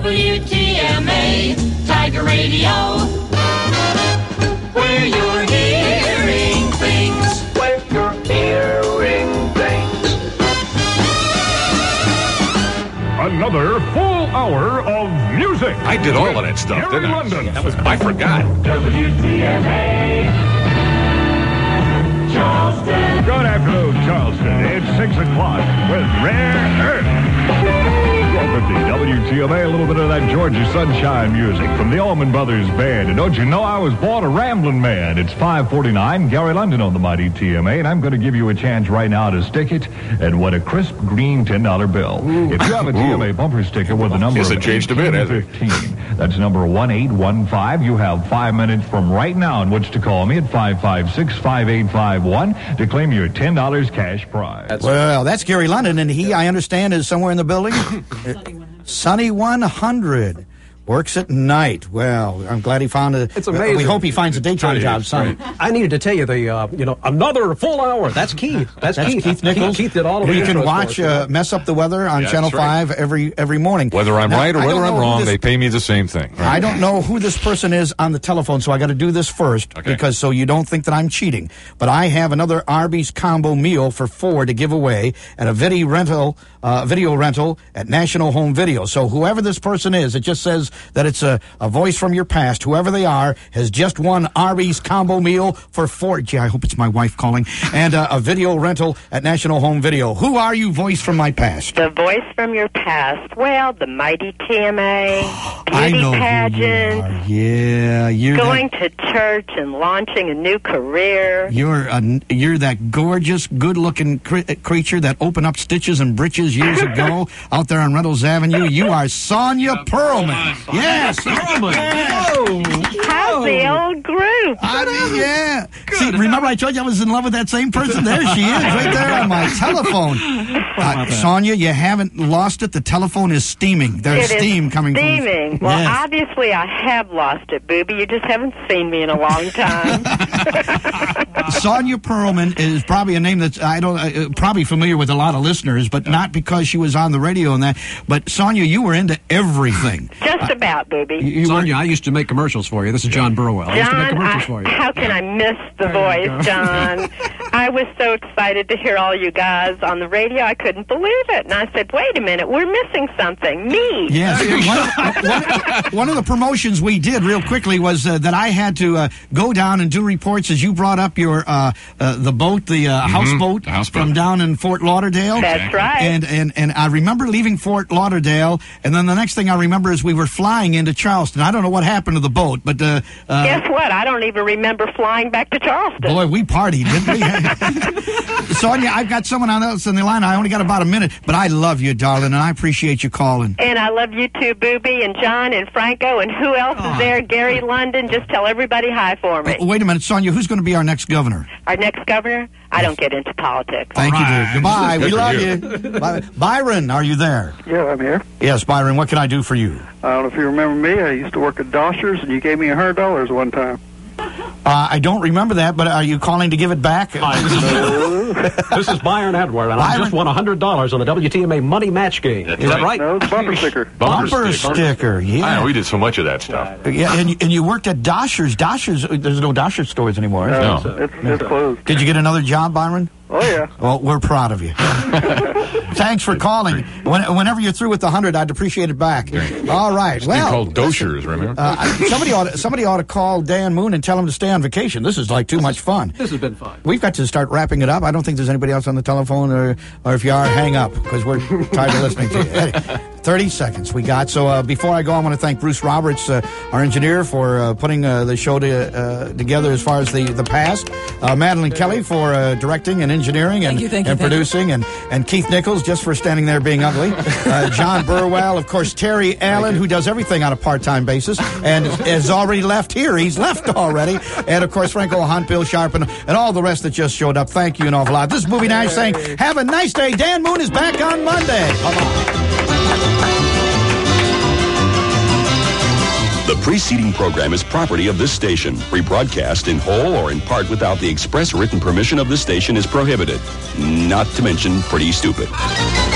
WTMA Tiger Radio, where you're hearing things. Where you're hearing things. Another full hour of music. I did all of that stuff, Gary didn't I? London. I forgot. WTMA Charleston. Good afternoon, Charleston. It's 6 o'clock with Rare Earth. Welcome to WTMA, a little bit of that Georgia Sunshine music from the Allman Brothers Band. And don't you know I was born a rambling man? It's 5:49, Gary London on the mighty TMA, and I'm going to give you a chance right now to stick it and win a crisp green $10 bill. If you have a TMA bumper sticker with the number of 1815, that's number 1815, you have 5 minutes from right now in which to call me at 556-5851 to claim your $10 cash prize. Well, that's Gary London, and he, I understand, is somewhere in the building. Sunny 100. Works at night. Well, I'm glad he found a... It's amazing. We hope he finds a daytime job, Sonny. Right. I needed to tell you another full hour. That's Keith. That's Keith Nichols. Keith did all of the You can intros watch for us. Mess Up the Weather on Channel 5 every morning. Whether I'm right or whether I'm wrong, they pay me the same thing. Right? I don't know who this person is on the telephone, so I got to do this first, because so you don't think that I'm cheating. But I have another Arby's combo meal for 4 to give away at a video rental at National Home Video. So whoever this person is, it just says that it's a voice from your past. Whoever they are has just won Arby's combo meal for 4. Gee, I hope it's my wife calling. And a video rental at National Home Video. Who are you, voice from my past? The voice from your past. Well, the mighty TMA, I beauty know pageant. who you are. Yeah, you're going to church and launching a new career. You're that gorgeous, good-looking creature that opened up Stitches and Britches years ago out there on Reynolds Avenue. You are Sonia Perlman. Yes, Perlman. How's the old group? Yeah. See, remember I told you I was in love with that same person? There she is, right there on my telephone. Sonia, you haven't lost it. The telephone is steaming. There's steam coming from it. Steaming. Well, obviously I have lost it, Booby. You just haven't seen me in a long time. Sonia Perlman is probably a name that's probably familiar with a lot of listeners, but not because she was on the radio and that. But Sonia, you were into everything. Just about, Booby. Sonia, I used to make commercials for you. This is John Burwell. I used to make commercials for you. How can I miss the voice, John? I was so excited to hear all you guys on the radio. I couldn't believe it. And I said, wait a minute, we're missing something. Me. Yes. One of the promotions we did real quickly was that I had to go down and do reports as you brought up your the boat, the houseboat from down in Fort Lauderdale. That's right. And I remember leaving Fort Lauderdale, and then the next thing I remember is we were flying into Charleston. I don't know what happened to the boat, but guess what? I don't even remember flying back to Charleston. Boy, we partied, didn't we? Sonia, I've got someone else on the line. I only got about a minute, but I love you, darling, and I appreciate you calling. And I love you too, Booby, and John, and Franco, and who else is there? Gary London. Just tell everybody hi for me. Wait a minute, Sonia, who's going to be our next governor? Our next governor? I don't get into politics. Thank you, dear. Goodbye. We love you. Byron, are you there? Yeah, I'm here. Yes, Byron, what can I do for you? I don't know if you remember me. I used to work at Doshers, and you gave me $100 one time. I don't remember that, but are you calling to give it back? This is Byron Edward, and I just won $100 on the WTMA Money Match game. Is that right? No, it's bumper sticker. Bumper sticker, yeah. We did so much of that stuff. Yeah, and you worked at Doshers. Doshers, there's no Doshers stores anymore, is there? No. It's closed. Did you get another job, Byron? Oh, yeah. Well, we're proud of you. Thanks for calling. Whenever you're through with the 100, I'd appreciate it back. All right. Well, called Doshers, remember? Somebody ought to call Dan Moon and tell him to stay on vacation. This is like too much fun. This has been fun. We've got to start wrapping it up. I don't think there's anybody else on the telephone, or if you are, hang up, because we're tired of listening to you. Hey, 30 seconds we got. So before I go, I want to thank Bruce Roberts, our engineer, for putting the show together as far as the past. Madeline Kelly for directing and engineering and producing, and Keith Nichols just for standing there being ugly. John Burwell, of course, Terry Allen, who does everything on a part-time basis and has already left here. He's left already. And, of course, Franco Hunt, Bill Sharp, and all the rest that just showed up. Thank you an awful lot. This is Movie Nash saying, have a nice day. Dan Moon is back on Monday. Bye-bye. The preceding program is property of this station. Rebroadcast in whole or in part without the express written permission of this station is prohibited. Not to mention pretty stupid.